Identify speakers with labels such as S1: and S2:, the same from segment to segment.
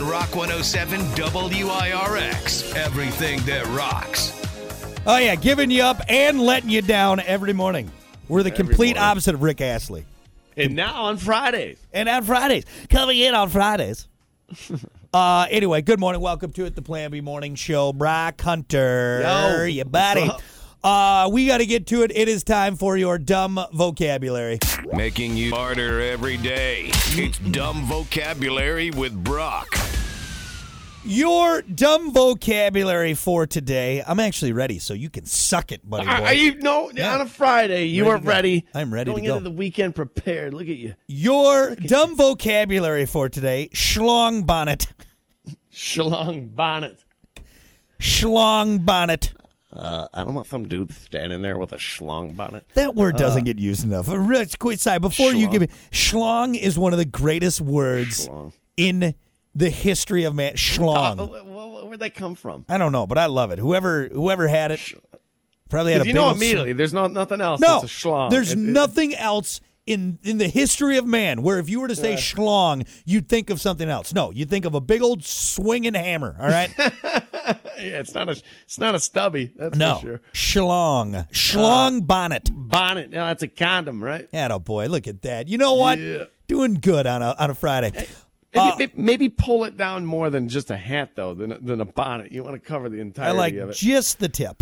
S1: Rock 107 WIRX. Everything that rocks.
S2: Oh, yeah, giving you up and letting you down every morning. We're the complete opposite of Rick Astley.
S3: And now on Fridays.
S2: And on Fridays. Coming in on Fridays. Anyway, good morning. Welcome to it, the Plan B Morning Show. Brock Hunter.
S3: Yo,
S2: you buddy. We got to get to it. It is time for your dumb vocabulary.
S1: Making you smarter every day. It's Dumb Vocabulary with Brock.
S2: Your dumb vocabulary for today. I'm actually ready, so you can suck it, buddy boy.
S3: On a Friday, you are ready.
S2: I'm ready to go.
S3: Going into the weekend prepared. Look at you.
S2: Your dumb vocabulary for today, schlong bonnet.
S3: Schlong bonnet.
S2: Schlong bonnet.
S3: I don't know if some dude standing there with a schlong bonnet.
S2: That word doesn't get used enough. Quick side, before you give me, schlong is one of the greatest words in the history of man. Schlong.
S3: Where'd that come from?
S2: I don't know, but I love it. Whoever had it probably had a big
S3: immediately. There's nothing else.
S2: No,
S3: it's a schlong.
S2: There's nothing else in the history of man where if you were to say schlong, you'd think of something else. No, you'd think of a big old swinging hammer. All right.
S3: Yeah, it's not a stubby. That's
S2: no,
S3: for sure.
S2: Schlong bonnet.
S3: Bonnet. No, that's a condom, right?
S2: Atta boy, look at that. You know what?
S3: Yeah.
S2: Doing good on a Friday.
S3: Maybe pull it down more than just a hat, though, than a bonnet. You want to cover the entirety of it.
S2: Just the tip.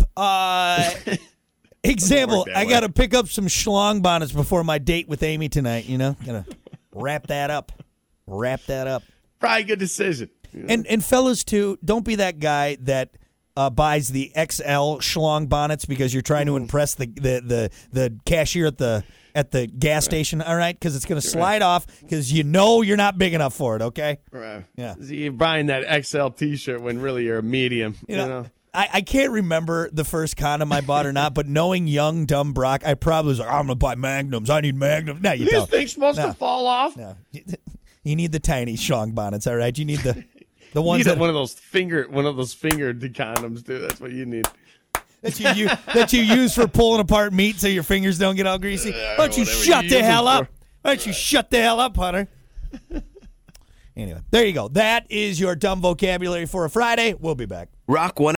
S2: Example, I got to pick up some schlong bonnets before my date with Amy tonight, you know? Got to wrap that up.
S3: Probably good decision. Yeah.
S2: And fellas, too, don't be that guy that buys the XL schlong bonnets because you're trying to impress the cashier at the gas station, all right? Because it's going to slide off because you know you're not big enough for it, okay?
S3: Right.
S2: Yeah.
S3: So you're buying that XL T-shirt when really you're a medium. You know?
S2: I can't remember the first condom I bought or not, but knowing young, dumb Brock, I probably was like, I'm going to buy Magnums. I need Magnums. No, you don't.
S3: This thing's supposed to fall off?
S2: No. You need the tiny schlong bonnets, all right? You need the ones
S3: one of those fingered condoms, dude. That's what you need.
S2: that you use for pulling apart meat so your fingers don't get all greasy. Why don't you shut the hell up? Why don't you shut the hell up, Hunter? Anyway, there you go. That is your dumb vocabulary for a Friday. We'll be back.
S1: Rock 1